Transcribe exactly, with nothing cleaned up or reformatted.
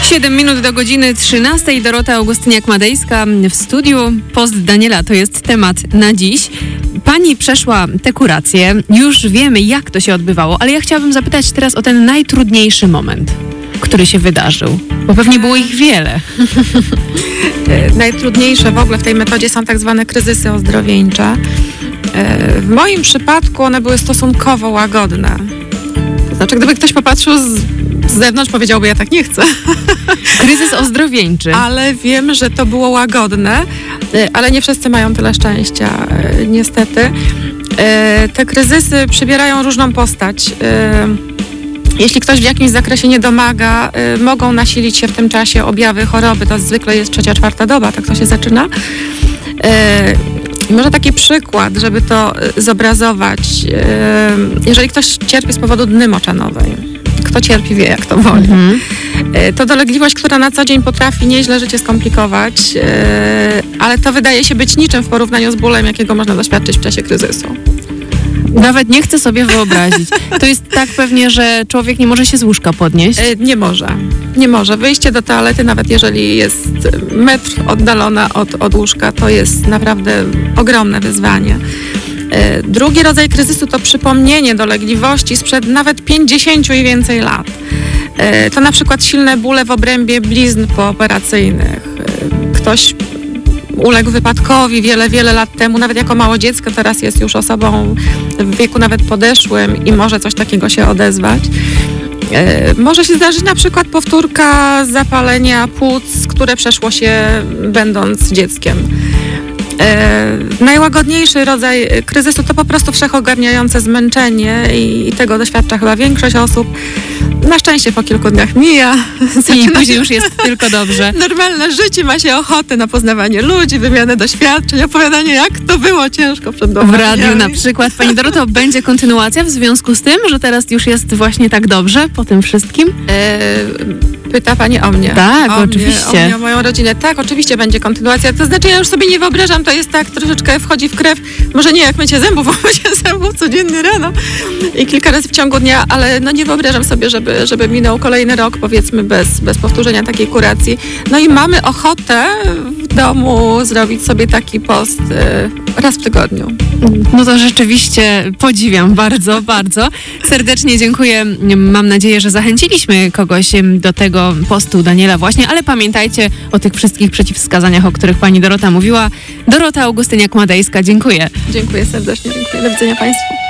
siedem minut do godziny trzynastej. Dorota Augustyniak-Madejska w studiu. Post Daniela to jest temat na dziś. Pani przeszła te kuracje. Już wiemy, jak to się odbywało, ale ja chciałabym zapytać teraz o ten najtrudniejszy moment, który się wydarzył. Bo pewnie było ich wiele. Najtrudniejsze w ogóle w tej metodzie są tak zwane kryzysy ozdrowieńcze. W moim przypadku one były stosunkowo łagodne. To znaczy, gdyby ktoś popatrzył z, z zewnątrz, powiedziałby, ja tak nie chcę. Kryzys ozdrowieńczy. Ale wiem, że to było łagodne, ale nie wszyscy mają tyle szczęścia, niestety. Te kryzysy przybierają różną postać. Jeśli ktoś w jakimś zakresie nie domaga, y, mogą nasilić się w tym czasie objawy choroby. To zwykle jest trzecia, czwarta doba, tak to się zaczyna. Y, może taki przykład, żeby to y, zobrazować. Y, jeżeli ktoś cierpi z powodu dny moczanowej, kto cierpi, wie, jak to boli. Mhm. Y, to dolegliwość, która na co dzień potrafi nieźle życie skomplikować, y, ale to wydaje się być niczym w porównaniu z bólem, jakiego można doświadczyć w czasie kryzysu. Nawet nie chcę sobie wyobrazić. To jest tak pewnie, że człowiek nie może się z łóżka podnieść? Nie może. Nie może. Wyjście do toalety, nawet jeżeli jest metr oddalona od, od łóżka, to jest naprawdę ogromne wyzwanie. Drugi rodzaj kryzysu to przypomnienie dolegliwości sprzed nawet pięćdziesięciu i więcej lat. To na przykład silne bóle w obrębie blizn pooperacyjnych. Ktoś uległ wypadkowi wiele, wiele lat temu, nawet jako małe dziecko, teraz jest już osobą w wieku nawet podeszłym i może coś takiego się odezwać. E, może się zdarzyć na przykład powtórka zapalenia płuc, które przeszło się będąc dzieckiem. E, najłagodniejszy rodzaj kryzysu to po prostu wszechogarniające zmęczenie i, i tego doświadcza chyba większość osób. Na szczęście po kilku dniach mija. I później już jest tylko dobrze. Normalne życie, ma się ochotę na poznawanie ludzi, wymianę doświadczeń, opowiadanie, jak to było ciężko przed domem. W radiu na przykład. Pani Doroto, będzie kontynuacja w związku z tym, że teraz już jest właśnie tak dobrze po tym wszystkim? E, pyta pani o mnie. Tak, o oczywiście. Mnie, o mnie, o moją rodzinę. Tak, oczywiście będzie kontynuacja. To znaczy, ja już sobie nie wyobrażam, to jest tak, troszeczkę wchodzi w krew. Może nie jak mycie zębów, bo mycie zębów codziennie rano i kilka razy w ciągu dnia, ale no nie wyobrażam sobie, żeby, żeby minął kolejny rok, powiedzmy, bez, bez powtórzenia takiej kuracji. No i mamy ochotę w domu zrobić sobie taki post y, raz w tygodniu. No to rzeczywiście podziwiam bardzo, bardzo. Serdecznie dziękuję. Mam nadzieję, że zachęciliśmy kogoś do tego postu Daniela właśnie, ale pamiętajcie o tych wszystkich przeciwwskazaniach, o których pani Dorota mówiła. Dorota Augustyniak-Madejska, dziękuję. Dziękuję serdecznie, dziękuję. Do widzenia państwu.